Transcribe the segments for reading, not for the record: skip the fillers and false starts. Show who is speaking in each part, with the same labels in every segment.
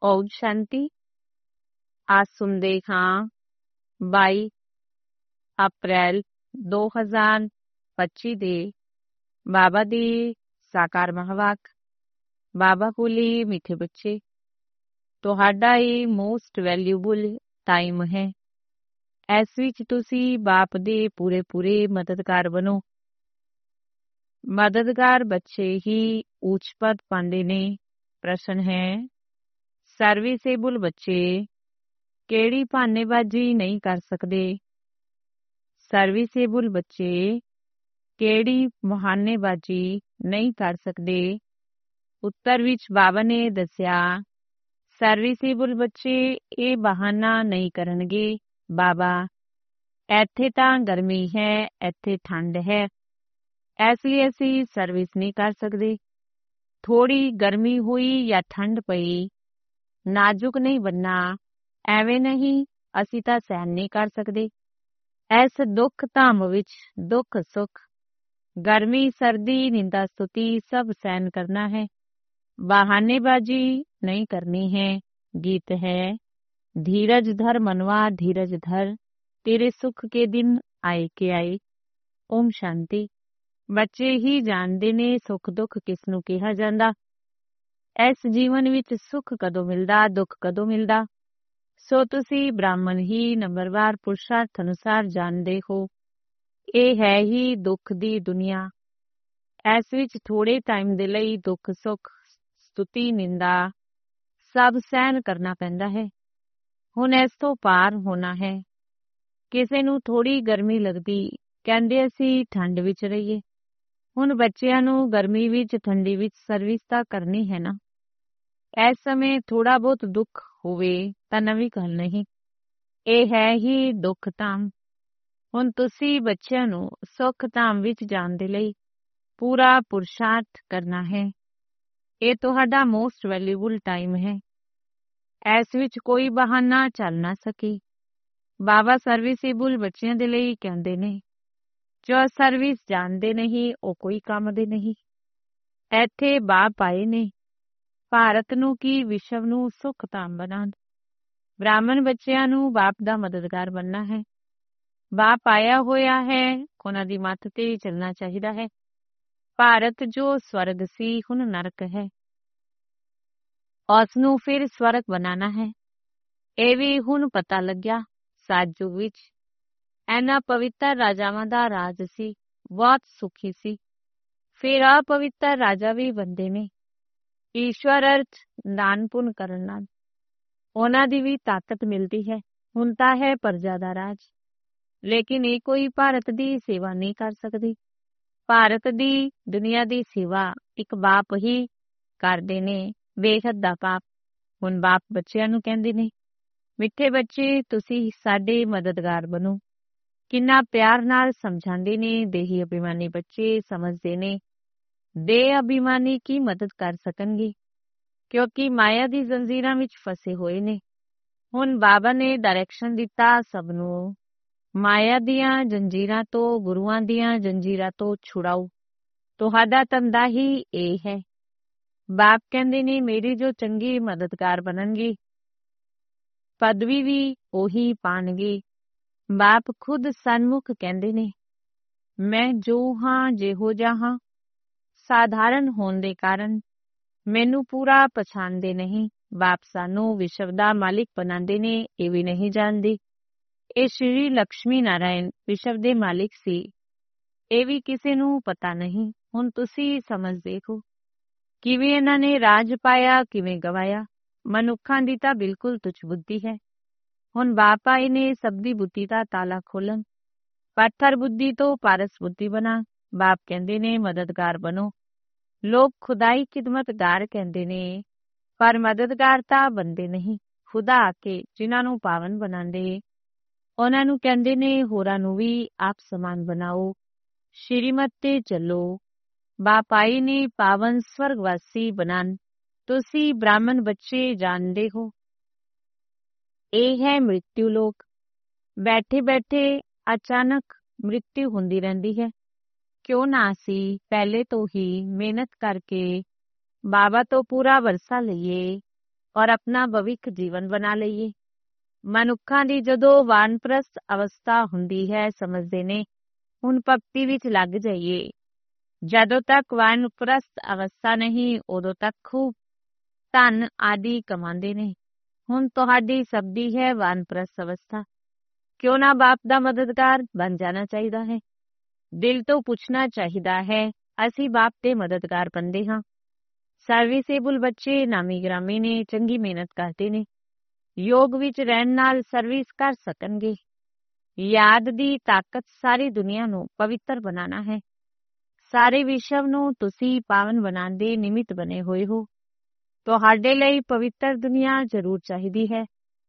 Speaker 1: ਓਮ ਸ਼ਾਂਤੀ। ਅੱਜ ਸੁਣਦੇ ਹਾਂ 22 ਅਪ੍ਰੈਲ 2025 ਦੇ ਬਾਬਾ ਦੀ ਸਾਕਾਰ ਮਹਾਵਾਕ। ਬਾਬਾ ਬੋਲੇ, ਮਿੱਠੇ ਬੱਚੇ, ਤੁਹਾਡਾ ਇਹ ਮੋਸਟ ਵੈਲਿਊਬਲ ਟਾਈਮ ਹੈ। ਇਸ ਵਿੱਚ ਤੁਸੀਂ ਬਾਪ ਦੇ ਪੂਰੇ ਮਦਦਗਾਰ ਬਣੋ। ਮਦਦਗਾਰ ਬੱਚੇ ਹੀ ਉੱਚ ਪਦ ਪਾਉਂਦੇ ਨੇ। ਪ੍ਰਸ਼ਨ ਹੈ, ਸਰਵਿਸੇਬਲ ਬੱਚੇ ਕਿਹੜੀ ਬਹਾਨੇਬਾਜ਼ੀ ਨਹੀਂ ਕਰ ਸਕਦੇ? ਸਰਵਿਸੇਬਲ ਬੱਚੇ ਕਿਹੜੀ ਬਹਾਨੇਬਾਜ਼ੀ ਨਹੀਂ ਕਰ ਸਕਦੇ? ਉੱਤਰ ਵਿੱਚ ਬਾਬਾ ਨੇ ਦੱਸਿਆ, ਸਰਵਿਸੇਬਲ ਬੱਚੇ ਇਹ ਬਹਾਨਾ ਨਹੀਂ ਕਰਨਗੇ। ਬਾਬਾ, ਇੱਥੇ ਤਾਂ ਗਰਮੀ ਹੈ, ਇੱਥੇ ਠੰਡ ਹੈ, ਇਸ ਲਈ ਅਸੀਂ ਸਰਵਿਸ ਨਹੀਂ ਕਰ ਸਕਦੇ। ਥੋੜੀ ਗਰਮੀ ਹੋਈ ਜਾਂ ਠੰਡ ਪਈ, ਨਾਜ਼ੁਕ ਨਹੀਂ ਬਣਨਾ, ਐਵੇਂ ਨਹੀਂ, ਅਸੀਂ ਤਾਂ ਸਹਿਣ ਨਹੀਂ ਕਰ ਸਕਦੇ। ਇਸ ਦੁੱਖ ਧਾਮ ਵਿੱਚ ਦੁੱਖ ਸੁੱਖ, ਗਰਮੀ ਸਰਦੀ, ਨਿੰਦਾ ਸਤੁਤੀ ਸਭ ਸਹਿਣ ਕਰਨਾ ਹੈ। ਬਹਾਨੇਬਾਜ਼ੀ ਨਹੀਂ ਕਰਨੀ ਹੈ। ਗੀਤ ਹੈ, ਧੀਰਜ ਧਰ ਮਨਵਾ ਧੀਰਜ ਧਰ, ਤੇਰੇ ਸੁੱਖ ਕੇ ਦਿਨ ਆਏ ਕੇ ਆਏ। ਓਮ ਸ਼ਾਂਤੀ। ਬੱਚੇ ਹੀ ਜਾਣਦੇ ਨੇ ਸੁੱਖ ਦੁੱਖ ਕਿਸ ਨੂੰ ਕਿਹਾ ਜਾਂਦਾ। ਇਸ ਜੀਵਨ ਵਿੱਚ ਸੁੱਖ ਕਦੋਂ ਮਿਲਦਾ, ਦੁੱਖ ਕਦੋਂ ਮਿਲਦਾ। ਸੋ ਤੁਸੀਂ ਬ੍ਰਾਹਮਣ ਹੀ ਨੰਬਰਵਾਰ ਪੁਰਸ਼ਾਰਥ ਅਨੁਸਾਰ ਜਾਣਦੇ ਹੋ। ਇਹ ਹੈ ਹੀ ਦੁੱਖ ਦੀ ਦੁਨੀਆ। ਇਸ ਵਿੱਚ ਥੋੜੇ ਟਾਈਮ ਦੇ ਲਈ ਦੁੱਖ ਸੁੱਖ, ਸਤੁਤੀ ਨਿੰਦਾ ਸਭ ਸਹਿਣ ਕਰਨਾ ਪੈਂਦਾ ਹੈ। ਹੁਣ ਇਸ ਤੋਂ ਪਾਰ ਹੋਣਾ ਹੈ। ਕਿਸੇ ਨੂੰ ਥੋੜੀ ਗਰਮੀ ਲੱਗਦੀ, ਕਹਿੰਦੇ ਅਸੀਂ ਠੰਡ ਵਿੱਚ ਰਹੀਏ। ਹੁਣ ਬੱਚਿਆਂ ਨੂੰ ਗਰਮੀ ਵਿੱਚ ਠੰਡੀ ਵਿੱਚ ਸਰਵਿਸ ਤਾਂ ਕਰਨੀ ਹੈ ਨਾ। ਇਸ ਸਮੇਂ ਥੋੜਾ ਬਹੁਤ ਦੁੱਖ ਹੋਵੇ ਤਾਂ ਨਵੀਂ ਗੱਲ ਨਹੀਂ। ਇਹ ਹੈ ਹੀ ਦੁੱਖ ਧਾਮ। ਹੁਣ ਤੁਸੀਂ ਬੱਚਿਆਂ ਨੂੰ ਸੁੱਖ ਧਾਮ ਵਿੱਚ ਜਾਣ ਦੇ ਲਈ ਪੂਰਾ ਪੁਰਸ਼ਾਰਥ ਕਰਨਾ ਹੈ। ਇਹ ਤੁਹਾਡਾ ਮੋਸਟ ਵੈਲਿਊਬਲ ਟਾਈਮ ਹੈ। ਇਸ ਵਿੱਚ ਕੋਈ ਬਹਾਨਾ ਚੱਲ ਨਾ ਸਕੇ। ਬਾਬਾ ਸਰਵਿਸੇਬਲ ਬੱਚਿਆਂ ਦੇ ਲਈ ਕਹਿੰਦੇ ਨੇ, ਜੋ ਸਰਵਿਸ ਜਾਣਦੇ ਨਹੀਂ ਉਹ ਕੋਈ ਕੰਮ ਦੇ ਨਹੀਂ। ਇੱਥੇ ਬਾਪ ਆਏ ਨੇ ਭਾਰਤ ਨੂੰ ਕੀ ਵਿਸ਼ਵ ਨੂੰ ਸੁੱਖ ਧਾਮ ਬਣਾਉਣ। ਬ੍ਰਾਹਮਣ ਬੱਚਿਆਂ ਨੂੰ ਬਾਪ ਦਾ ਮਦਦਗਾਰ ਬਣਨਾ ਹੈ। ਬਾਪ ਆਇਆ ਹੋਇਆ ਹੈ, ਉਹਨਾਂ ਦੀ ਮੱਤ ਤੇ ਚੱਲਣਾ ਚਾਹੀਦਾ ਹੈ। ਭਾਰਤ ਜੋ ਸਵਰਗ ਸੀ ਹੁਣ ਨਰਕ ਹੈ, ਉਸ ਨੂੰ ਫਿਰ ਸਵਰਗ ਬਣਾਉਣਾ ਹੈ। ਇਹ ਵੀ ਹੁਣ ਪਤਾ ਲੱਗਿਆ। ਸਤਿਯੁਗ ਵਿੱਚ ਇਹਨਾਂ ਪਵਿੱਤਰ ਰਾਜਾਵਾਂ ਦਾ ਰਾਜ ਸੀ, ਬਹੁਤ ਸੁਖੀ ਸੀ। ਫਿਰ ਅਪਵਿੱਤਰ ਰਾਜਾ ਵੀ ਬਣਦੇ ਨੇ। ਈਸ਼ਵਰ ਅਰਥ ਦਾਨ ਪੁੰਨ ਕਰਨ ਨਾਲ ਉਹਨਾਂ ਦੀ ਵੀ ਤਾਕਤ ਮਿਲਦੀ ਹੈ। ਹੁਣ ਤਾਂ ਹੈ ਪ੍ਰਜਾ ਦਾ ਰਾਜ, ਲੇਕਿਨ ਇਹ ਕੋਈ ਭਾਰਤ ਦੀ ਸੇਵਾ ਨਹੀਂ ਕਰ ਸਕਦੀ। ਭਾਰਤ ਦੀ ਦੁਨੀਆ ਦੀ ਸੇਵਾ ਇੱਕ ਬਾਪ ਹੀ ਕਰਦੇ ਨੇ, ਬੇਹੱਦ ਦਾ ਪਾਪ। ਹੁਣ ਬਾਪ ਬੱਚਿਆਂ ਨੂੰ ਕਹਿੰਦੇ ਨੇ, ਮਿੱਠੇ ਬੱਚੇ ਤੁਸੀਂ ਸਾਡੇ ਮਦਦਗਾਰ ਬਣੋ। ਕਿੰਨਾ ਪਿਆਰ ਨਾਲ ਸਮਝਾਉਂਦੇ ਨੇ। ਦੇਹੀ ਅਭਿਮਾਨੀ ਬੱਚੇ ਸਮਝਦੇ ਨੇ ਦੇਹ ਅਭਿਮਾਨੀ ਕੀ ਮਦਦ ਕਰ ਸਕਣਗੇ, ਕਿਉਂਕਿ ਮਾਇਆ ਦੀ ਜ਼ੰਜੀਰਾਂ ਵਿੱਚ ਫਸੇ ਹੋਏ ਨੇ। ਹੁਣ ਬਾਬਾ ਨੇ ਡਾਇਰੈਕਸ਼ਨ ਦਿੱਤਾ ਸਭ ਨੂੰ, ਮਾਇਆ ਦੀਆਂ ਜੰਜੀਰਾਂ ਤੋਂ, ਗੁਰੂਆਂ ਦੀਆਂ ਜੰਜੀਰਾਂ ਤੋਂ ਛੁਡਾਓ। ਤੁਹਾਡਾ ਧੰਦਾ ਹੀ ਇਹ ਹੈ। ਬਾਪ ਕਹਿੰਦੇ ਨੇ, ਮੇਰੀ ਜੋ ਚੰਗੀ ਮਦਦਗਾਰ ਬਣਨਗੇ, ਪਦਵੀ ਵੀ ਉਹੀ ਪਾਣਗੇ। ਬਾਪ ਖੁਦ ਸਨਮੁਖ ਕਹਿੰਦੇ ਨੇ, ਮੈਂ ਜੋ ਹਾਂ ਜਿਹੋ ਜਿਹਾ ਹਾਂ, ਸਾਧਾਰਨ ਹੋਣ ਦੇ ਕਾਰਨ ਮੈਨੂੰ ਪੂਰਾ ਪਛਾਣਦੇ ਨਹੀਂ। ਬਾਪ ਸਾਨੂੰ ਵਿਸ਼ਵ ਦਾ ਮਾਲਿਕ ਬਣਾਉਂਦੇ ਨੇ, ਇਹ ਵੀ ਨਹੀਂ ਜਾਣਦੇ। ਇਹ ਸ਼੍ਰੀ ਲਕਸ਼ਮੀ ਨਾਰਾਇਣ ਵਿਸ਼ਵ ਦੇ ਮਾਲਿਕ ਸੀ, ਇਹ ਵੀ ਕਿਸੇ ਨੂੰ ਪਤਾ ਨਹੀਂ। ਹੁਣ ਤੁਸੀਂ ਸਮਝਦੇ ਹੋ ਕਿਵੇਂ ਇਹਨਾਂ ਨੇ ਰਾਜ ਪਾਇਆ, ਕਿਵੇਂ ਗਵਾਇਆ। ਮਨੁੱਖਾਂ ਦੀ ਤਾਂ ਬਿਲਕੁਲ ਤੁੱਛ ਬੁੱਧੀ ਹੈ। ਹੁਣ ਬਾਪ ਆਏ ਨੇ ਸਭ ਦੀ ਬੁੱਧੀ ਦਾ ਤਾਲਾ ਖੋਲਣ, ਪੱਥਰ ਬੁੱਧੀ ਤੋਂ ਪਾਰਸ ਬੁੱਧੀ ਬਣਾ। ਬਾਪ ਕਹਿੰਦੇ ਨੇ ਮਦਦਗਾਰ ਬਣੋ। ਲੋਕ ਖੁਦਾਈ ਖਿਦਮਤਗਾਰ ਕਹਿੰਦੇ ਨੇ, ਪਰ ਮਦਦਗਾਰ ਤਾਂ ਬੰਦੇ ਨਹੀਂ। ਖੁਦਾ ਆ ਕੇ ਜਿਨ੍ਹਾਂ ਨੂੰ ਪਾਵਨ ਬਣਾਉਂਦੇ, ਉਹਨਾਂ ਨੂੰ ਕਹਿੰਦੇ ਨੇ ਹੋਰਾਂ ਨੂੰ ਵੀ ਆਪ ਸਮਾਨ ਬਣਾਓ, ਸ਼੍ਰੀਮਤ ਤੇ ਚੱਲੋ। ਬਾਪ ਆਏ ਨੇ ਪਾਵਨ ਸਵਰਗਵਾਸੀ ਬਣਾਉਣ। ਤੁਸੀਂ ਬ੍ਰਾਹਮਣ ਬੱਚੇ ਜਾਣਦੇ ਹੋ, ਇਹ ਹੈ ਮ੍ਰਿਤਿੂ ਲੋਕ। ਬੈਠੇ ਬੈਠੇ ਅਚਾਨਕ ਮ੍ਰਿਤਿੂ ਹੁੰਦੀ ਰਹਿੰਦੀ ਹੈ। ਕਿਉਂ ਨਾ ਅਸੀਂ ਪਹਿਲੇ ਤੋਂ ਹੀ ਮਿਹਨਤ ਕਰਕੇ ਬਾਬਾ ਤੋਂ ਪੂਰਾ ਵਰਸਾ ਲਈਏ, ਔਰ ਆਪਣਾ ਭਵਿੱਖ ਜੀਵਨ ਬਣਾ ਲਈਏ। ਮਨੁੱਖਾਂ ਦੀ ਜਦੋਂ ਵਾਨਪ੍ਰਸਥ ਅਵਸਥਾ ਹੁੰਦੀ ਹੈ, ਸਮਝਦੇ ਨੇ ਹੁਣ ਭਗਤੀ ਵਿੱਚ ਲੱਗ ਜਾਈਏ। ਜਦੋਂ ਤੱਕ ਵਾਨਪ੍ਰਸਥ ਅਵਸਥਾ ਨਹੀਂ, ਉਦੋਂ ਤੱਕ ਖੂਬ ਧਨ ਆਦਿ ਕਮਾਉਂਦੇ ਨੇ। ਹੁਣ ਤੁਹਾਡੀ ਸਭ ਦੀ ਹੈ ਵਾਨਪ੍ਰਸਥ ਅਵਸਥਾ, ਕਿਉਂ ਨਾ ਬਾਪ ਦਾ ਮਦਦਗਾਰ ਬਣ ਜਾਣਾ ਚਾਹੀਦਾ ਹੈ। ਦਿਲ ਤੋਂ ਪੁੱਛਣਾ ਚਾਹੀਦਾ ਹੈ, ਅਸੀਂ ਬਾਪ ਦੇ ਮਦਦਗਾਰ ਬਣਦੇ ਹਾਂ। ਸਰਵਿਸੇਬਲ ਬੱਚੇ ਨਾਮੀ ਗ੍ਰਾਮੀ ਨੇ, ਚੰਗੀ ਮਿਹਨਤ ਕਰਦੇ ਨੇ, ਯੋਗ ਵਿੱਚ ਰਹਿਣ ਨਾਲ ਸਰਵਿਸ ਕਰ ਸਕਣਗੇ। ਯਾਦ ਦੀ ਤਾਕਤ ਸਾਰੀ ਦੁਨੀਆ ਨੂੰ ਪਵਿੱਤਰ ਬਣਾਉਣਾ ਹੈ। ਸਾਰੇ ਵਿਸ਼ਵ ਨੂੰ ਤੁਸੀਂ ਪਾਵਨ ਬਣਾਉਣ ਦੇ ਨਿਮਿਤ ਬਣੇ ਹੋਏ ਹੋ। ਤੁਹਾਡੇ ਲਈ ਪਵਿੱਤਰ ਦੁਨੀਆ ਜ਼ਰੂਰ ਚਾਹੀਦੀ ਹੈ।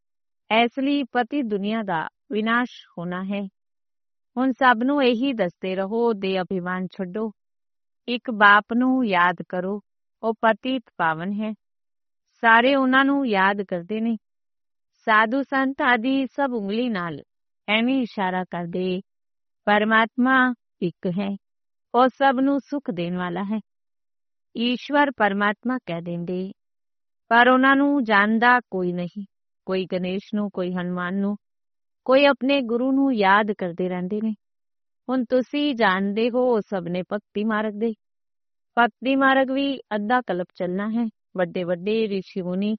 Speaker 1: ਇਸ ਲਈ ਪਤੀ ਦੁਨੀਆ ਦਾ ਵਿਨਾਸ਼ ਹੋਣਾ ਹੈ। ਹੁਣ ਸਭ ਨੂੰ ਇਹੀ ਦੱਸਦੇ ਰਹੋ, ਦੇ ਅਭਿਮਾਨ ਛੱਡੋ, ਇੱਕ ਬਾਪ ਨੂੰ ਯਾਦ ਕਰੋ, ਉਹ ਪਤਿਤ ਪਾਵਨ ਹੈ। ਸਾਰੇ ਉਹਨਾਂ ਨੂੰ ਯਾਦ ਕਰਦੇ ਨੇ। ਸਾਧੂ ਸੰਤ ਆਦਿ ਸਭ ਉਂਗਲੀ ਨਾਲ ਐਵੇਂ ਇਸ਼ਾਰਾ ਕਰਦੇ, ਪਰਮਾਤਮਾ ਇੱਕ ਹੈ, ਉਹ ਸਭ ਨੂੰ ਸੁੱਖ ਦੇਣ ਵਾਲਾ ਹੈ। ਈਸ਼ਵਰ ਪਰਮਾਤਮਾ ਕਹਿ ਦਿੰਦੇ, ਪਰ ਉਹਨਾਂ ਨੂੰ ਜਾਣਦਾ ਕੋਈ ਨਹੀਂ। ਕੋਈ ਗਣੇਸ਼ ਨੂੰ, ਕੋਈ ਹਨੂਮਾਨ ਨੂੰ, ਕੋਈ ਆਪਣੇ ਗੁਰੂ ਨੂੰ ਯਾਦ ਕਰਦੇ ਰਹਿੰਦੇ ਨੇ। ਹੁਣ ਤੁਸੀਂ ਜਾਣਦੇ ਹੋ, ਸਭ ਨੇ ਭਗਤੀ ਮਾਰਗ ਦੇ। ਭਗਤੀ ਮਾਰਗ ਵੀ ਅੱਧਾ ਕਲਪ ਚੱਲਣਾ ਹੈ। ਵੱਡੇ ਵੱਡੇ ਰਿਸ਼ੀ ਮੁਨੀ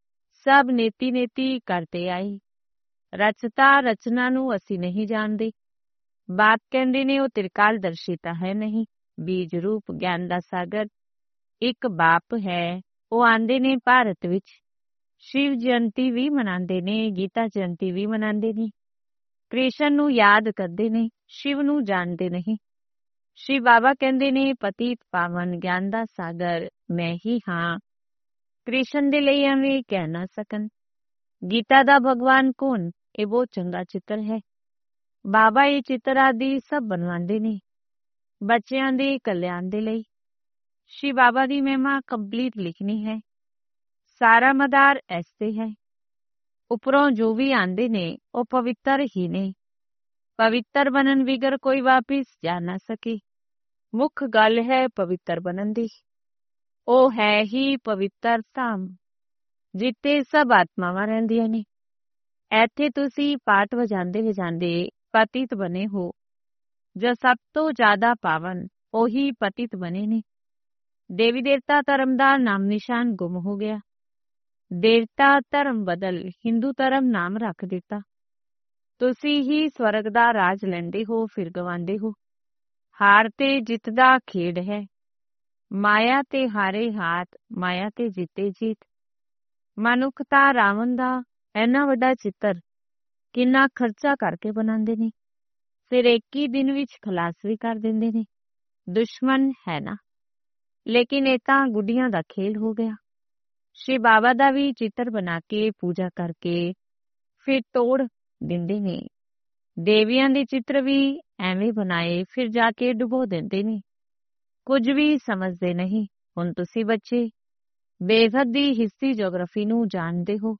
Speaker 1: ਸਭ ਨੇਤੀ ਨੇਤੀ ਕਰਦੇ ਆਏ। ਰਚਤਾ ਰਚਨਾ ਨੂੰ ਅਸੀਂ ਨਹੀਂ ਜਾਣਦੇ। ਬਾਪ ਕਹਿੰਦੇ ਨੇ ਉਹ ਤ੍ਰਿਕਾਲ ਦਰਸ਼ੀ ਤਾਂ ਹੈ ਨਹੀਂ, ਬੀਜ ਰੂਪ ਗਿਆਨ ਦਾ ਸਾਗਰ ਇੱਕ ਬਾਪ ਹੈ। ਉਹ ਆਂਦੇ ਨੇ ਭਾਰਤ ਵਿੱਚ, ਸ਼ਿਵ ਜਯੰਤੀ ਵੀ ਮਨਾਉਂਦੇ ਨੇ, ਗੀਤਾ ਜਯੰਤੀ ਵੀ ਮਨਾਉਂਦੇ ਨੇ। ਕ੍ਰਿਸ਼ਨ ਨੂੰ ਯਾਦ ਕਰਦੇ ਨੇ, ਸ਼ਿਵ ਨੂੰ ਜਾਣਦੇ ਨਹੀਂ। ਸ਼ਿਵ ਬਾਬਾ ਕਹਿੰਦੇ ਨੇ ਪਤਿਤ ਪਾਵਨ ਗਿਆਨ ਦਾ ਸਾਗਰ ਮੈਂ ਹੀ ਹਾਂ। ਕ੍ਰਿਸ਼ਨ ਦੇ ਲਈ ਐਵੇਂ ਕਹਿ ਨਾ ਸਕਣ। ਗੀਤਾ ਦਾ ਭਗਵਾਨ ਕੌਣ? ਇਹ ਬਹੁਤ ਚੰਗਾ ਚਿੱਤਰ ਹੈ। ਬਾਬਾ ਇਹ ਚਿੱਤਰ ਆਦਿ ਸਭ ਬਣਵਾਉਂਦੇ ਨੇ ਬੱਚਿਆਂ ਦੇ ਕਲਿਆਣ ਦੇ ਲਈ। ਸ਼ਿਵ ਬਾਬਾ ਦੀ ਮਹਿਮਾ ਕੰਪਲੀਟ ਲਿਖਣੀ ਹੈ। ਸਾਰਾ ਮਦਾਰ ਐਸੇ ਹੈ। ਉੱਪਰੋਂ ਜੋ ਵੀ ਆਂਦੇ ਨੇ ਉਹ ਪਵਿੱਤਰ ਹੀ ਨੇ। ਪਵਿੱਤਰ ਬਣਨ ਵਿਗਰ ਕੋਈ ਵਾਪਿਸ ਜਾ ਨਾ ਸਕੇ। ਮੁੱਖ ਗੱਲ ਹੈ ਪਵਿੱਤਰ ਬਣਨ ਦੀ। ਉਹ ਹੈ ਹੀ ਪਵਿੱਤਰ ਧਾਮ, ਜਿੱਥੇ ਸਭ ਆਤਮਾਵਾਂ ਰਹਿੰਦੀਆਂ ਨੇ। ਇੱਥੇ ਤੁਸੀਂ ਪਾਠ ਵਜਾਉਂਦੇ ਵਜਾਉਂਦੇ ਪਤਿਤ ਬਣੇ ਹੋ। ਜੋ ਸਭ ਤੋਂ ਜ਼ਿਆਦਾ ਪਾਵਨ ਉਹੀ ਪਤਿਤ ਬਣੇ ਨੇ। ਦੇਵੀ ਦੇਵਤਾ ਧਰਮ ਦਾ ਨਾਮ ਨਿਸ਼ਾਨ ਗੁੰਮ ਹੋ ਗਿਆ। ਦੇਵਤਾ ਧਰਮ ਬਦਲ ਹਿੰਦੂ ਧਰਮ ਨਾਮ ਰੱਖ ਦਿੱਤਾ। ਤੁਸੀਂ ਹੀ ਸਵਰਗ ਦਾ ਰਾਜ ਲੈਂਦੇ ਹੋ, ਫਿਰ ਗਵਾਉਂਦੇ ਹੋ। ਹਾਰ ਤੇ ਜਿੱਤ ਦਾ ਖੇਡ ਹੈ। ਮਾਇਆ ਤੇ ਹਾਰੇ ਹਾਥ, ਮਾਇਆ ਤੇ ਜਿੱਤੇ ਜੀਤ। ਮਨੁੱਖਤਾ ਰਾਵਣ ਦਾ ਇੰਨਾ ਵੱਡਾ ਚਿੱਤਰ ਕਿੰਨਾ ਖਰਚਾ ਕਰਕੇ ਬਣਾਉਂਦੇ ਨੇ, ਫਿਰ ਇੱਕ ਹੀ ਦਿਨ ਵਿੱਚ ਖਲਾਸ ਵੀ ਕਰ ਦਿੰਦੇ ਨੇ। ਦੁਸ਼ਮਣ ਹੈ ਨਾ, ਲੇਕਿਨ ਇਹ ਤਾਂ ਗੁੱਡੀਆਂ ਦਾ ਖੇਲ ਹੋ ਗਿਆ। ਸ਼ਿਵ ਬਾਬਾ ਦਾ ਵੀ ਚਿੱਤਰ ਬਣਾ ਕੇ ਪੂਜਾ ਕਰਕੇ ਫਿਰ ਤੋੜ ਦਿੰਦੇ ਨੇ। ਦੇਵੀਆਂ ਦੇ ਚਿੱਤਰ ਵੀ ਐਵੇਂ ਬਣਾਏ, ਫਿਰ ਜਾ ਕੇ ਡੁਬੋ ਦਿੰਦੇ ਨੇ। ਕੁਝ ਵੀ ਸਮਝਦੇ ਨਹੀਂ। ਹੁਣ ਤੁਸੀਂ ਬੱਚੇ ਬੇਹੱਦ ਦੀ ਹਿਸਟਰੀ ਜੀਓਗ੍ਰਾਫੀ ਨੂੰ ਜਾਣਦੇ ਹੋ।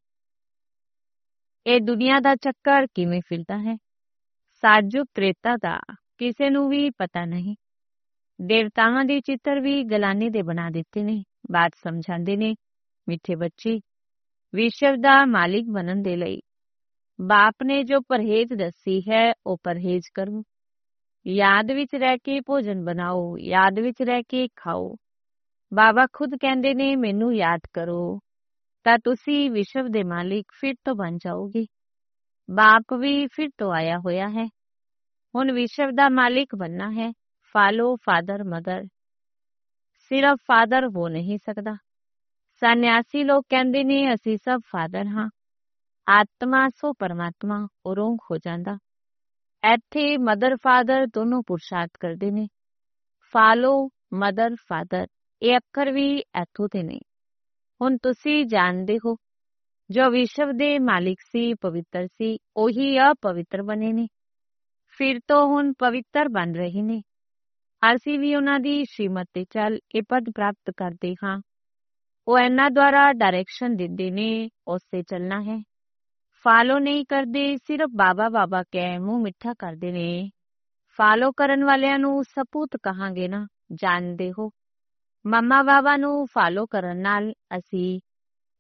Speaker 1: ਇਹ ਦੁਨੀਆ ਦਾ ਚੱਕਰ ਕਿਵੇਂ ਫਿਰਦਾ ਹੈ, ਸਾਜੁਗ ਤ੍ਰੇਤਾ ਦਾ ਕਿਸੇ ਨੂੰ ਵੀ ਪਤਾ ਨਹੀਂ। ਦੇਵਤਾਵਾਂ ਦੇ ਚਿੱਤਰ ਵੀ ਗਲਾਨੇ ਦੇ ਬਣਾ ਦਿੱਤੇ ਨੇ। ਬਾਤ ਸਮਝਾਉਂਦੇ ਨੇ, ਮਿੱਠੇ ਬੱਚੇ, ਵਿਸ਼ਵ ਦਾ ਮਾਲਿਕ ਬਣਨ ਦੇ ਲਈ ਬਾਪ ਨੇ ਜੋ ਪਰਹੇਜ਼ ਦੱਸੀ ਹੈ ਉਹ ਪਰਹੇਜ਼ ਕਰੋ। ਯਾਦ ਵਿੱਚ ਰਹਿ ਕੇ ਭੋਜਨ ਬਣਾਓ, ਯਾਦ ਵਿੱਚ ਰਹਿ ਕੇ ਖਾਓ। ਬਾਬਾ ਖੁਦ ਕਹਿੰਦੇ ਨੇ ਮੈਨੂੰ ਯਾਦ ਕਰੋ ਤਾਂ ਤੁਸੀਂ ਵਿਸ਼ਵ ਦੇ ਮਾਲਿਕ ਫਿਰ ਤੋਂ ਬਣ ਜਾਓਗੇ। ਬਾਪ ਵੀ ਫਿਰ ਤੋਂ ਆਇਆ ਹੋਇਆ ਹੈ। ਹੁਣ ਵਿਸ਼ਵ ਦਾ ਮਾਲਿਕ ਬਣਨਾ ਹੈ। Follow father mother. ਸਿਰਫ ਫਾਦਰ ਹੋ ਨਹੀਂ ਸਕਦਾ। ਸੰਨਿਆਸੀ ਲੋਕ ਕਹਿੰਦੇ ਨੇ ਅਸੀਂ ਸਭ ਫਾਦਰ ਹਾਂ। ਆਤਮਾ ਸੋ ਪਰਮਾਤਮਾ ਉਰੋਂਗ ਹੋ ਜਾਂਦਾ। ਇੱਥੇ ਮਦਰ ਫਾਦਰ ਦੋਨੋਂ ਪੁਰਸ਼ਾਰਥ ਕਰਦੇ ਨੇ। ਫਾਲੋ ਮਦਰ ਫਾਦਰ, ਇਹ ਅੱਖਰ ਵੀ ਇੱਥੋਂ ਦੇ ਨੇ। ਹੁਣ ਤੁਸੀਂ ਜਾਣਦੇ ਹੋ, ਜੋ ਵਿਸ਼ਵ ਦੇ ਮਾਲਿਕ ਸੀ, ਪਵਿੱਤਰ ਸੀ, ਉਹੀ ਅਪਵਿੱਤਰ ਬਣੇ ਨੇ। ਫਿਰ ਤੋਂ ਹੁਣ ਪਵਿੱਤਰ ਬਣ ਰਹੇ ਨੇ। ਅਸੀਂ ਵੀ ਉਹਨਾਂ ਦੀ ਸ਼੍ਰੀਮਤ ਤੇ ਚੱਲ ਇਹ ਪਦ ਪ੍ਰਾਪਤ ਕਰਦੇ ਹਾਂ। ਉਹ ਇਹਨਾਂ ਦੁਆਰਾ ਡਾਇਰੈਕਸ਼ਨ ਦਿੰਦੇ ਨੇ, ਉਸ ਤੇ ਚੱਲਣਾ ਹੈ। ਫਾਲੋ ਨਹੀਂ ਕਰਦੇ, ਸਿਰਫ ਬਾਬਾ ਬਾਬਾ ਕਹਿ ਮੂੰਹ ਮਿੱਠਾ ਕਰਦੇ ਨੇ। ਫਾਲੋ ਕਰਨ ਵਾਲਿਆਂ ਨੂੰ ਸਪੂਤ ਕਹਾਂਗੇ ਨਾ, ਜਾਣਦੇ ਹੋ। ਮੰਮਾ ਬਾਬਾ ਨੂੰ ਫਾਲੋ ਕਰਨ ਨਾਲ ਅਸੀਂ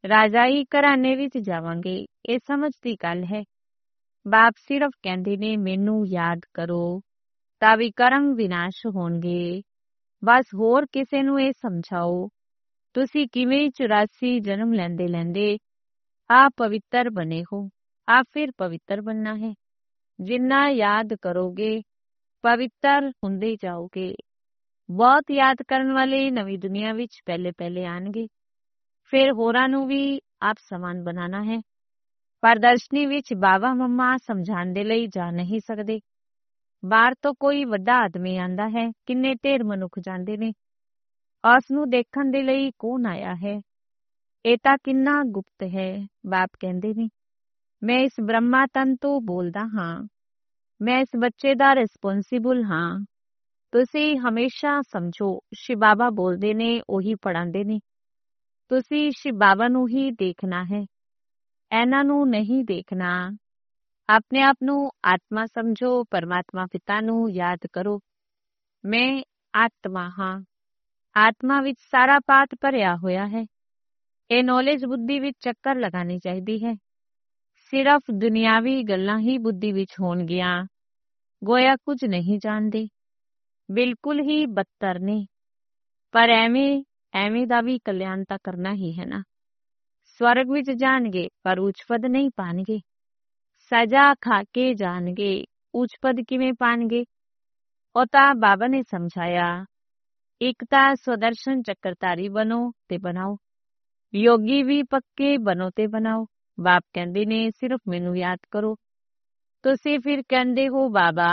Speaker 1: ਰਾਜਾਈ ਘਰਾਣੇ ਵਿੱਚ ਜਾਵਾਂਗੇ। ਇਹ ਸਮਝ ਦੀ ਗੱਲ ਹੈ। ਬਾਪ ਸਿਰਫ ਕਹਿੰਦੇ ਨੇ ਮੈਨੂੰ ਯਾਦ ਕਰੋ ਤਾਂ ਵੀ ਕਰਮ ਵਿਨਾਸ਼ ਹੋਣਗੇ। ਬਸ ਹੋਰ ਕਿਸੇ ਨੂੰ ਇਹ ਸਮਝਾਓ ਤੁਸੀਂ ਕਿਵੇਂ 84 ਜਨਮ ਲੈਂਦੇ ਲੈਂਦੇ ਆਪ ਪਵਿੱਤਰ ਬਣੇ ਹੋ। ਆਪ ਫਿਰ ਪਵਿੱਤਰ ਬਣਨਾ ਹੈ। ਜਿੰਨਾ ਯਾਦ ਕਰੋਗੇ ਪਵਿੱਤਰ ਹੁੰਦੇ ਜਾਓਗੇ। ਬਹੁਤ ਯਾਦ ਕਰਨ ਵਾਲੇ ਨਵੀਂ ਦੁਨੀਆ ਵਿੱਚ ਪਹਿਲੇ ਪਹਿਲੇ ਆਣਗੇ। ਫਿਰ ਹੋਰਾਂ ਨੂੰ ਵੀ ਆਪ ਸਮਾਨ ਬਣਾਉਣਾ ਹੈ। ਪ੍ਰਦਰਸ਼ਨੀ ਵਿੱਚ ਬਾਬਾ ਮੰਮਾ ਸਮਝਾਉਣ ਦੇ ਲਈ ਜਾ ਨਹੀਂ ਸਕਦੇ। ਬਾਹਰ ਤੋਂ ਕੋਈ ਵੱਡਾ ਆਦਮੀ ਆਂਦਾ ਹੈ, ਕਿੰਨੇ ਢੇਰ ਮਨੁੱਖ ਜਾਂਦੇ ਨੇ। ਉਸ ਨੂੰ ਦੇਖਣ ਦੇ ਲਈ ਕੌਣ ਆਇਆ ਹੈ? ਇਹ ਤਾਂ ਕਿੰਨਾ ਗੁਪਤ ਹੈ। ਬਾਪ ਕਹਿੰਦੇ ਨੇ ਮੈਂ ਇਸ ਬ੍ਰਹਮਾ ਤਨ ਤੋਂ ਬੋਲਦਾ ਹਾਂ। ਮੈਂ ਇਸ ਬੱਚੇ ਦਾ ਰਿਸਪੋਂਸੀਬਲ ਹਾਂ। ਤੁਸੀਂ ਹਮੇਸ਼ਾ ਸਮਝੋ ਸ਼ਿਵ ਬਾਬਾ ਬੋਲਦੇ ਨੇ, ਉਹੀ ਪੜ੍ਹਾਉਂਦੇ ਨੇ। ਤੁਸੀਂ ਸ਼ਿਵ ਬਾਬਾ ਨੂੰ ਹੀ ਦੇਖਣਾ ਹੈ, ਇਹਨਾਂ ਨੂੰ ਨਹੀਂ ਦੇਖਣਾ। ਆਪਣੇ ਆਪ ਨੂੰ ਆਤਮਾ ਸਮਝੋ। ਪਰਮਾਤਮਾ ਪਿਤਾ ਨੂੰ ਯਾਦ ਕਰੋ। ਮੈਂ ਆਤਮਾ ਹਾਂ। ਆਤਮਾ ਵਿੱਚ ਸਾਰਾ ਪਾਠ ਭਰਿਆ ਹੋਇਆ ਹੈ। ਇਹ ਨੌਲੇਜ ਬੁੱਧੀ ਵਿੱਚ ਚੱਕਰ ਲਗਾਉਣੀ ਚਾਹੀਦੀ ਹੈ। ਸਿਰਫ ਦੁਨਿਆਵੀ ਗੱਲਾਂ ਹੀ ਬੁੱਧੀ ਵਿੱਚ ਹੋਣਗੀਆਂ। ਗੋਇਆ ਕੁਝ ਨਹੀਂ ਜਾਣਦੇ, ਬਿਲਕੁਲ ਹੀ ਬੱਤਰ ਨੇ। ਪਰ ਐਵੇਂ ਦਾ ਵੀ ਕਲਿਆਣ ਤਾਂ ਕਰਨਾ ਹੀ ਹੈ ਨਾ। ਸਵਰਗ ਵਿੱਚ ਜਾਣਗੇ ਪਰ ਉੱਚ ਪਦ ਨਹੀਂ ਪਾਣਗੇ। ਸਜ਼ਾ ਖਾ ਕੇ ਜਾਣਗੇ, ਉੱਚ ਪਦ ਕਿਵੇਂ ਪਾਣਗੇ? ਉਹ ਤਾਂ ਬਾਬਾ ਨੇ ਸਮਝਾਇਆ। ਇੱਕ ਤਾਂ ਸਵਦਰਸ਼ਨ ਚੱਕਰਧਾਰੀ ਬਣੋ ਤੇ ਬਣਾਓ। ਯੋਗੀ ਵੀ ਪੱਕੇ ਬਣੋ ਤੇ ਬਣਾਓ। ਬਾਪ ਕਹਿੰਦੇ ਨੇ ਸਿਰਫ ਮੈਨੂੰ ਯਾਦ ਕਰੋ। ਤੁਸੀਂ ਫਿਰ ਕਹਿੰਦੇ ਹੋ ਬਾਬਾ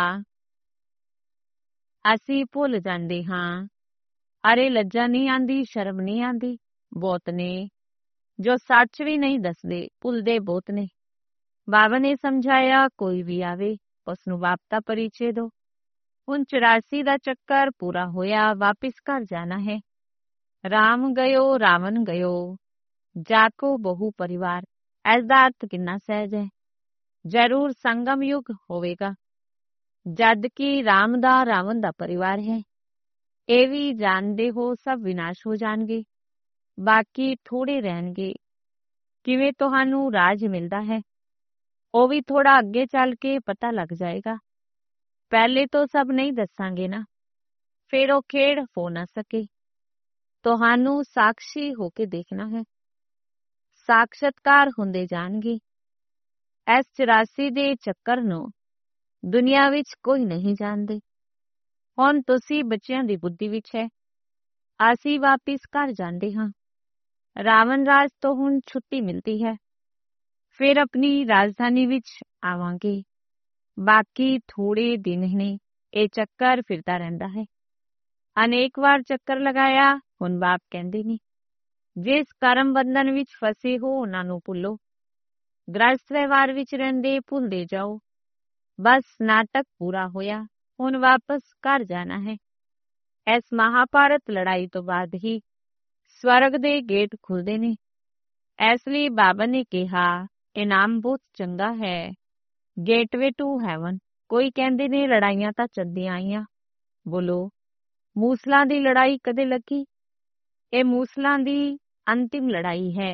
Speaker 1: ਅਸੀਂ ਭੁੱਲ ਜਾਂਦੇ ਹਾਂ। ਅਰੇ ਲੱਜਾ ਨਹੀਂ ਆਂਦੀ, ਸ਼ਰਮ ਨਹੀਂ ਆਂਦੀ? ਬਹੁਤ ਨੇ ਜੋ ਸੱਚ ਵੀ ਨਹੀਂ ਦੱਸਦੇ, ਭੁੱਲਦੇ ਬਹੁਤ ਨੇ। ਬਾਬਾ ਨੇ ਸਮਝਾਇਆ ਕੋਈ ਵੀ ਆਵੇ ਉਸਨੂੰ ਬਾਪ ਦਾ ਪਰਿਚੈ ਦੋ। ਹੁਣ 84 ਦਾ ਚੱਕਰ ਪੂਰਾ ਹੋਇਆ, ਵਾਪਿਸ ਘਰ ਜਾਣਾ ਹੈ। ਰਾਮ ਗਇਓ ਰਾਵਣ ਗਇਓ, ਜਾਕੋ ਬਹੁ ਪਰਿਵਾਰ। ਇਸ ਦਾ ਅਰਥ ਕਿੰਨਾ ਸਹਿਜ ਹੈ। ਜ਼ਰੂਰ ਸੰਗਮ ਯੁੱਗ ਹੋਵੇਗਾ, ਜਦ ਕਿ ਰਾਮ ਦਾ ਰਾਵਣ ਦਾ ਪਰਿਵਾਰ ਹੈ। ਇਹ ਵੀ ਜਾਣਦੇ ਹੋ ਸਭ ਵਿਨਾਸ਼ ਹੋ ਜਾਣਗੇ, ਬਾਕੀ ਥੋੜੇ ਰਹਿਣਗੇ। ਕਿਵੇਂ ਤੁਹਾਨੂੰ ਰਾਜ ਮਿਲਦਾ ਹੈ ਉਹ ਵੀ ਥੋੜਾ ਅੱਗੇ ਚੱਲ ਕੇ ਪਤਾ ਲੱਗ ਜਾਏਗਾ। ਪਹਿਲੇ ਤੋਂ ਸਭ ਨਹੀਂ ਦੱਸਾਂਗੇ ਨਾ, ਫਿਰ ਉਹ ਖੇਡ ਹੋ ਨਾ ਸਕੇ। ਤੁਹਾਨੂੰ ਸਾਖਸ਼ੀ ਹੋ ਕੇ ਦੇਖਣਾ ਹੈ। ਸਾਖਸ਼ਾਤਕਾਰ ਹੁੰਦੇ ਜਾਣਗੇ। ਇਸ 84 ਦੇ ਚੱਕਰ ਨੂੰ ਦੁਨੀਆ ਵਿੱਚ ਕੋਈ ਨਹੀਂ ਜਾਣਦੇ। ਹੁਣ ਤੁਸੀਂ ਬੱਚਿਆਂ ਦੀ ਬੁੱਧੀ ਵਿੱਚ ਹੈ। ਅਸੀਂ ਵਾਪਿਸ ਘਰ ਜਾਂਦੇ ਹਾਂ। ਰਾਵਣ ਰਾਜ ਤੋਂ ਹੁਣ ਛੁੱਟੀ ਮਿਲਦੀ ਹੈ। ਫਿਰ ਆਪਣੀ ਰਾਜਧਾਨੀ ਵਿੱਚ ਆਵਾਂਗੇ। ਬਾਕੀ ਥੋੜੇ ਦਿਨ ਨੇ। ਇਹ ਚੱਕਰ ਫਿਰਦਾ ਰਹਿੰਦਾ ਹੈ। ਅਨੇਕ ਵਾਰ ਚੱਕਰ ਲਗਾਇਆ। ਹੁਣ ਬਾਪ ਕਹਿੰਦੇ ਨੇ ਜਿਸ ਕਰਮ ਬੰਧਨ ਵਿੱਚ ਫਸੇ ਹੋ ਉਹਨਾਂ ਨੂੰ ਭੁੱਲੋ। ਗ੍ਰਸਤ ਵਿਵਹਾਰ ਵਿੱਚ ਰਹਿੰਦੇ ਭੁੱਲਦੇ ਜਾਓ। ਬਸ ਨਾਟਕ ਪੂਰਾ ਹੋਇਆ, ਹੁਣ ਵਾਪਸ ਘਰ ਜਾਣਾ ਹੈ। ਇਸ ਮਹਾਭਾਰਤ ਲੜਾਈ ਤੋਂ ਬਾਅਦ ਹੀ ਸਵਰਗ ਦੇ ਗੇਟ ਖੁੱਲਦੇ ਨੇ। ਇਸ ਲਈ ਬਾਬਾ ਨੇ ਕਿਹਾ ਇਨਾਮ ਬਹੁਤ ਚੰਗਾ ਹੈ, ਗੇਟਵੇ ਟੂ ਹੈਵਨ। ਕੋਈ ਕਹਿੰਦੇ ਨੇ ਲੜਾਈਆਂ ਤਾਂ ਚੱਲਦੀਆਂ ਆਈਆਂ। ਬੋਲੋ ਮੂਸਲਾਂ ਦੀ ਲੜਾਈ ਕਦੇ ਲੱਗੀ? ਇਹ ਮੂਸਲਾਂ ਦੀ ਅੰਤਿਮ ਲੜਾਈ ਹੈ।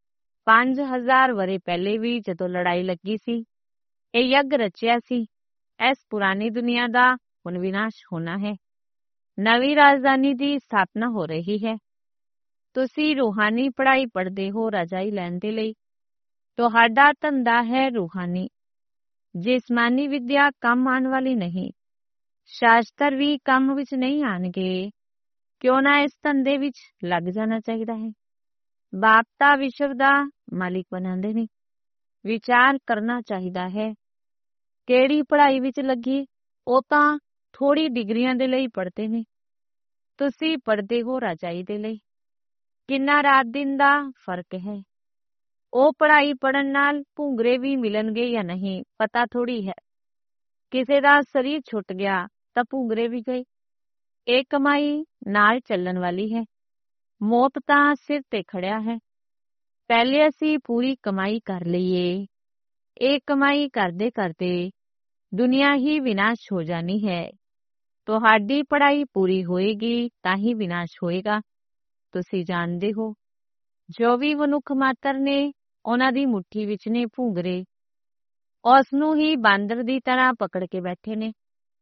Speaker 1: 5000 ਵਰ੍ਹੇ ਪਹਿਲੇ ਵੀ ਜਦੋਂ ਲੜਾਈ ਲੱਗੀ ਸੀ, ਇਹ ਯੱਗ ਰਚਿਆ ਸੀ। ਇਸ ਪੁਰਾਣੀ ਦੁਨੀਆ ਦਾ ਹੁਣ ਵਿਨਾਸ਼ ਹੋਣਾ ਹੈ। ਨਵੀਂ ਰਾਜਧਾਨੀ ਦੀ ਸਥਾਪਨਾ ਹੋ ਰਹੀ ਹੈ। ਤੁਸੀਂ ਰੂਹਾਨੀ ਪੜ੍ਹਾਈ ਪੜ੍ਹਦੇ ਹੋ ਰਜਾਈ ਲੈਣ ਦੇ ਲਈ। ਤੁਹਾਡਾ ਧੰਦਾ ਹੈ ਰੂਹਾਨੀ। ਜਿਸਮਾਨੀ ਵਿਦਿਆ ਕੰਮ ਆਉਣ ਵਾਲੀ ਨਹੀਂ। ਸ਼ਾਸਤਰ ਵੀ ਕੰਮ ਵਿੱਚ ਨਹੀਂ ਆਉਣਗੇ। ਕਿਉਂ ਨਾ ਇਸ ਧੰਦੇ ਵਿੱਚ ਲੱਗ ਜਾਣਾ ਚਾਹੀਦਾ ਹੈ। ਬਾਪ ਤਾਂ ਵਿਸ਼ਵ ਦਾ ਮਾਲਿਕ ਬਣਾਉਂਦੇ ਨੇ। ਵਿਚਾਰ ਕਰਨਾ ਚਾਹੀਦਾ ਹੈ ਕਿਹੜੀ ਪੜ੍ਹਾਈ ਵਿੱਚ ਲੱਗੀ। ਉਹ ਤਾਂ ਥੋੜੀ ਡਿਗਰੀਆਂ ਦੇ ਲਈ ਪੜ੍ਹਦੇ ਨੇ। ਤੁਸੀਂ ਪੜ੍ਹਦੇ ਹੋ ਰਜਾਈ ਦੇ ਲਈ। ਕਿੰਨਾ ਰਾਤ ਦਿਨ ਦਾ ਫਰਕ ਹੈ। ਉਹ ਪੜ੍ਹਾਈ ਪੜ੍ਹਨ ਨਾਲ ਭੁੰਗਰੇ ਵੀ ਮਿਲਣਗੇ ਜਾਂ ਨਹੀਂ ਪਤਾ ਥੋੜੀ ਹੈ। ਕਿਸੇ ਦਾ ਸਰੀਰ ਛੁੱਟ ਗਿਆ ਤਾਂ ਭੁੰਗਰੇ ਵੀ ਗਏ। ਇਹ ਕਮਾਈ ਨਾਲ ਚੱਲਣ ਵਾਲੀ ਹੈ। ਮੌਤ ਤਾਂ ਸਿਰ ਤੇ ਖੜਿਆ ਹੈ। ਪਹਿਲੇ ਅਸੀਂ ਪੂਰੀ ਕਮਾਈ ਕਰ ਲਈਏ। ਇਹ ਕਮਾਈ ਕਰਦੇ ਕਰਦੇ ਦੁਨੀਆ ਹੀ ਵਿਨਾਸ਼ ਹੋ ਜਾਣੀ ਹੈ। ਤੁਹਾਡੀ ਪੜ੍ਹਾਈ ਪੂਰੀ ਹੋਏਗੀ ਤਾਂ ਹੀ ਵਿਨਾਸ਼ ਹੋਏਗਾ। ਤੁਸੀਂ ਜਾਣਦੇ ਹੋ ਜੋ ਵੀ ਮਨੁੱਖ ਮਾਤਰ ਨੇ ਉਹਨਾਂ ਦੀ ਮੁੱਠੀ ਵਿੱਚ ਨੇ ਭੂੰਗਰੇ, ਉਸ ਨੂੰ ਹੀ ਬਾਂਦਰ ਦੀ ਤਰ੍ਹਾਂ ਪਕੜ ਕੇ ਬੈਠੇ ਨੇ।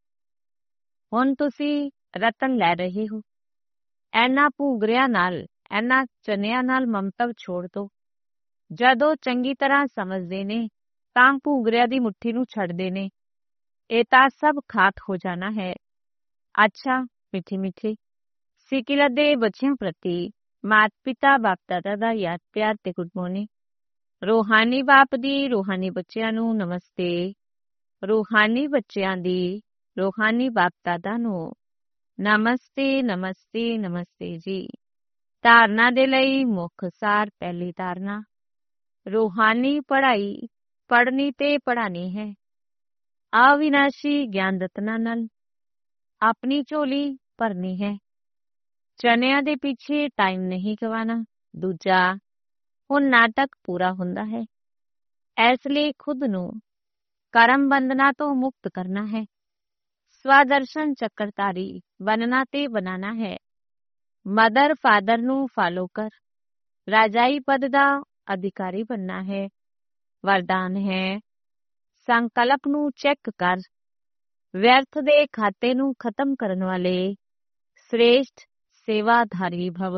Speaker 1: ਹੁਣ ਤੁਸੀਂ ਰਤਨ ਲੈ ਰਹੇ ਹੋ, ਇਹਨਾਂ ਭੂੰਗਰਿਆਂ ਨਾਲ, ਇਹਨਾਂ ਚਨਿਆਂ ਨਾਲ ਮਮਤਵ ਛੋੜ ਦੋ। ਜਦੋਂ ਚੰਗੀ ਤਰ੍ਹਾਂ ਸਮਝਦੇ ਨੇ ਤਾਂ ਭੂੰਗਰਿਆਂ ਦੀ ਮੁੱਠੀ ਨੂੰ ਛੱਡਦੇ ਨੇ। ਇਹ ਤਾਂ ਸਭ ਖਾਕ ਹੋ ਜਾਣਾ ਹੈ। ਅੱਛਾ ਮਿੱਠੇ ਮਿੱਠੇ ਸਿਕਿਲਤ ਦੇ ਬੱਚਿਆਂ ਪ੍ਰਤੀ ਮਾਤ ਪਿਤਾ ਬਾਪ ਦਾਦਾ ਦਾ ਯਾਦ ਪਿਆਰ ਤੇ ਗੁੱਡ ਮਾਰਨਿੰਗ। ਰੂਹਾਨੀ ਬਾਪ ਦੀ ਰੂਹਾਨੀ ਬੱਚਿਆਂ ਨੂੰ ਨਮਸਤੇ। ਰੂਹਾਨੀ ਬੱਚਿਆਂ ਦੀ ਰੂਹਾਨੀ ਬਾਪ ਦਾਦਾ ਨੂੰ ਨਮਸਤੇ ਨਮਸਤੇ ਨਮਸਤੇ ਜੀ। ਧਾਰਨਾ ਦੇ ਲਈ ਮੁੱਖ ਸਾਰ। ਪਹਿਲੀ ਧਾਰਨਾ, ਰੂਹਾਨੀ ਪੜ੍ਹਾਈ ਪੜ੍ਹਨੀ ਤੇ ਪੜ੍ਹਾਣੀ ਹੈ। ਅਵਿਨਾਸ਼ੀ ਗਿਆਨ ਰਤਨਾਂ ਨਾਲ ਆਪਣੀ ਝੋਲੀ ਭਰਨੀ ਹੈ। ਚਨਿਆਂ ਦੇ ਪਿੱਛੇ ਟਾਈਮ ਨਹੀਂ ਗਵਾਣਾ। ਦੂਜਾ, ਹੁਣ ਨਾਟਕ ਪੂਰਾ ਹੁੰਦਾ ਹੈ, ਇਸ ਲਈ ਖੁਦ ਨੂੰ ਕਰਮ ਬੰਧਨਾਂ ਤੋਂ ਮੁਕਤ ਕਰਨਾ ਹੈ। ਸਵਦਰਸ਼ਨ ਚੱਕਰਧਾਰੀ ਬਣਨਾ ਤੇ ਬਣਾਣਾ ਹੈ। ਮਦਰ ਫਾਦਰ ਨੂੰ ਫਾਲੋ ਕਰ ਰਾਜਾਈ ਪਦ ਦਾ ਅਧਿਕਾਰੀ ਬਣਨਾ ਹੈ। ਵਰਦਾਨ ਹੈ, ਸੰਕਲਪ ਨੂੰ ਚੈੱਕ ਕਰ। ਵਿਅਰਥ ਦੇ ਖਾਤੇ ਨੂੰ ਖਤਮ ਕਰਨ ਵਾਲੇ ਸ੍ਰੇਸ਼ਟ ਸੇਵਾਧਾਰੀ ਭਵ।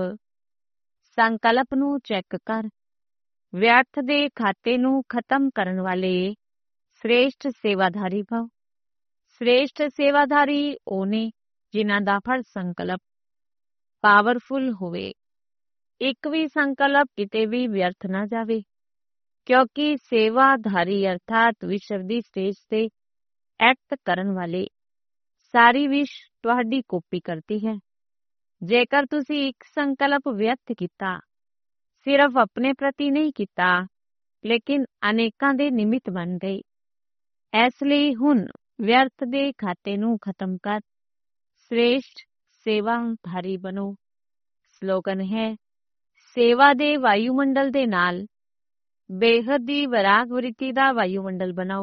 Speaker 1: ਸੰਕਲਪ ਨੂੰ ਚੈੱਕ ਕਰ। ਵਿਅਰਥ ਦੇ ਖਾਤੇ ਨੂੰ ਖਤਮ ਕਰਨ ਵਾਲੇ ਸ੍ਰੇਸ਼ਟ ਸੇਵਾਧਾਰੀ ਭਵ। ਸ੍ਰੇਸ਼ਟ ਸੇਵਾਧਾਰੀ ਉਹ ਨੇ ਜਿਨ੍ਹਾਂ ਦਾ ਫਲ ਸੰਕਲਪ ਪਾਵਰਫੁਲ ਹੋਵੇ। ਇੱਕ ਵੀ ਸੰਕਲਪ ਕਿਤੇ ਵੀ ਵਿਅਰਥ ਨਾ ਜਾਵੇ, ਕਿਉਂਕਿ ਸੇਵਾਧਾਰੀ ਅਰਥਾਤ ਵਿਸ਼ਵ ਦੀ ਸਟੇਜ ਤੇ ਐਕਟ ਕਰਨ ਵਾਲੇ ਸਾਰੀ ਵਿਸ਼ ਤੁਹਾਡੀ ਕਾਪੀ ਕਰਦੀ ਹੈ। ਜੇਕਰ ਤੁਸੀਂ ਇੱਕ ਸੰਕਲਪ ਵਿਅਰਥ ਕੀਤਾ, ਸਿਰਫ ਆਪਣੇ ਪ੍ਰਤੀ ਨਹੀਂ ਕੀਤਾ, ਲੇਕਿਨ ਅਨੇਕਾਂ ਦੇ ਨਿਮਿਤ ਬਣ ਗਏ। ਇਸ ਲਈ ਹੁਣ ਵਿਅਰਥ ਦੇ ਖਾਤੇ ਨੂੰ ਖਤਮ ਕਰ, ਸ੍ਰੇਸ਼ਟ ਸੇਵਾਧਾਰੀ ਬਣੋ। ਸਲੋਗਨ ਹੈ, ਸੇਵਾ ਦੇ ਵਾਯੂਮੰਡਲ ਦੇ ਨਾਲ ਬੇਹੱਦ ਦੀ ਵਿਰਾਗ ਵ੍ਰਿਤੀ ਦਾ ਵਾਯੂਮੰਡਲ ਬਣਾਓ।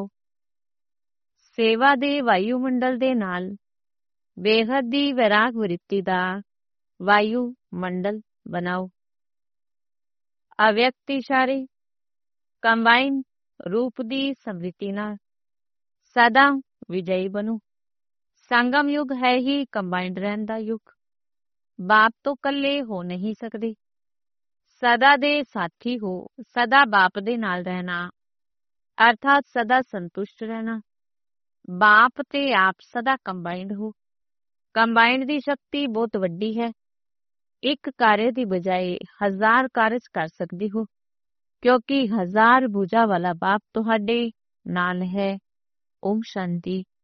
Speaker 1: ਸੇਵਾ ਦੇ ਵਾਯੂਮੰਡਲ ਦੇ ਨਾਲ ਬੇਹੱਦ ਦੀ ਵਿਰਾਗ ਵ੍ਰਿਤੀ ਦਾ ਵਾਯੂਮੰਡਲ ਬਣਾਓ। ਅਵਿਅਕਤ ਇਸ਼ਾਰੇ ਕੰਬਾਈਨ ਰੂਪ ਦੀ ਸਮ੍ਰਿਤੀ ਨਾਲ ਸਦਾ ਵਿਜয়ੀ ਬਣੋ। ਸੰਗਮ ਯੁੱਗ ਹੈ ਹੀ ਕੰਬਾਈਨਡ ਰਹਿਣ ਦਾ ਯੁੱਗ। ਬਾਪ ਤੋਂ ਇਕੱਲੇ ਹੋ ਨਹੀਂ ਸਕਦੇ। ਸਦਾ ਦੇ ਸਾਥੀ ਹੋ। ਸਦਾ ਬਾਪ ਦੇ ਨਾਲ ਰਹਿਣਾ ਅਰਥਾਤ ਸਦਾ ਸੰਤੁਸ਼ਟ ਰਹਿਣਾ। ਬਾਪ ਤੇ ਆਪ ਸਦਾ ਕੰਬਾਈਨਡ ਹੋ। ਕੰਬਾਈਨਡ ਦੀ ਸ਼ਕਤੀ ਬਹੁਤ ਵੱਡੀ ਹੈ। ਇੱਕ ਕਾਰਜ ਦੀ ਬਜਾਏ 1000 ਕਾਰਜ ਕਰ ਸਕਦੀ ਹੋ, ਕਿਉਂਕਿ 1000 ਭੁਜਾ ਵਾਲਾ ਬਾਪ ਤੁਹਾਡੇ ਨਾਲ ਹੈ। ਓਮ ਸ਼ਾਂਤੀ।